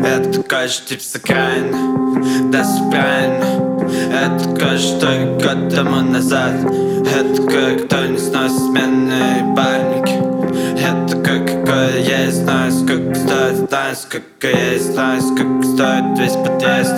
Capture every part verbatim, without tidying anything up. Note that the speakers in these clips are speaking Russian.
Это кажется тип с окраин, да все правильно. Это кажется только год тому назад. Это кое-кто не сносит сменные бальники. Это кое-какое я знаю, сколько стоит, знаю, сколько я знаю, сколько стоит весь подъезд.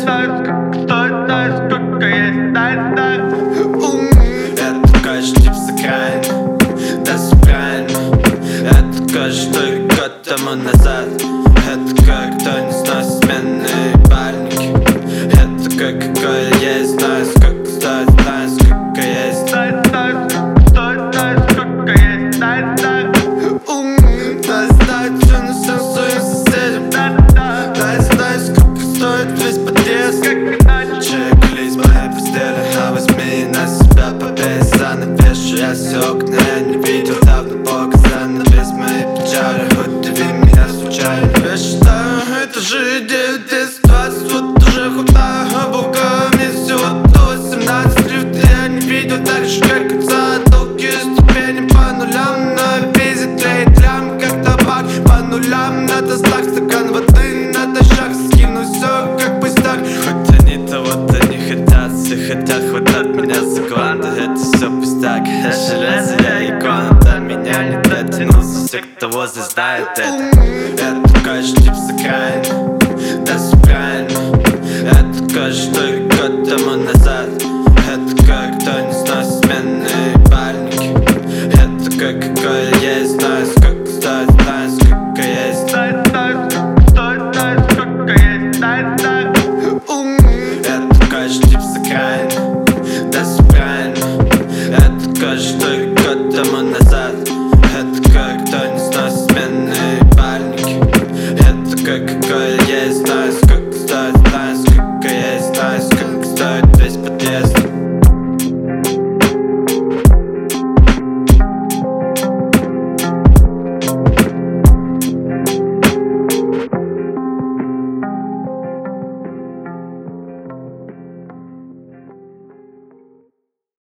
Это кажется тип с окраин, да все правильно. Это кажется только год тому назад. Это кое-кто не сносит сменные бальники. Это кое-какое я знаю, сколько стоит, знаю, сколько я знаю, сколько я знаю. Дай знать, что на всем своим соседям. Дай знать, сколько стоит весь подъезд. Чекались мои постели, а возьми на себя побей занавешу. Я все окна, я не видел давно бога занавес мои печали. Удиви меня случайно. Я считаю, это же девять, десять, двадцать, вот уже худая обувка. Мне всего до восемнадцать, лифт я не видел так же, как отца. Долгие ступени по нулям, на визе тлеет лям, как табак. По нулям на тостах, стакан воды на дощах. Скину все, как пустяк. Хоть они того-то не хотят, все хотят хватать меня за гланды. Это все пустяк, я железо, я икона. До меня не дотянулся, все, кто возле знает это. Это кажется тип с окраин, да все правильно. Это кажется только год тому назад. Это кое-кто не сносит сменные бальники. Это кое-какое я знаю.